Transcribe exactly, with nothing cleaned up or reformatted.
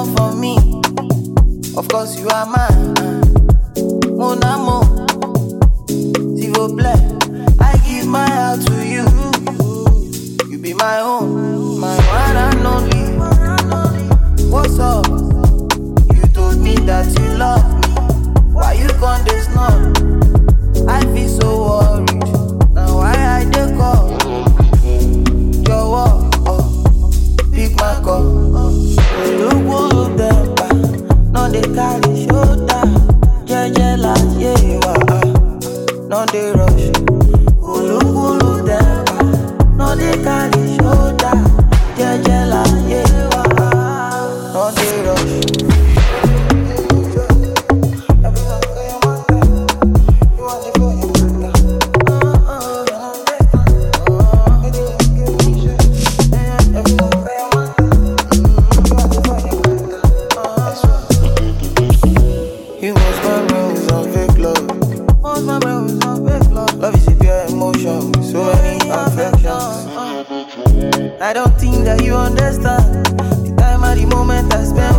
one for me. Of course you are mine. Mon amour, s'il vous plaît. I give my heart to you. You be my own, my one and only. What's up? You told me that you love me. Why you can't this not? I feel so worried. Now why I dey call? Your walk, oh, pick my call. Look what them back. No they carry shoulder. Jeje la ye wa. No they rush. Look what them back. No they carry shoulder. Jeje la ye wa. No they rush. You must my rose on fake love. Most my rose on fake love. Love is a pure emotion with so many affections. I don't think that you understand the time and the moment I spend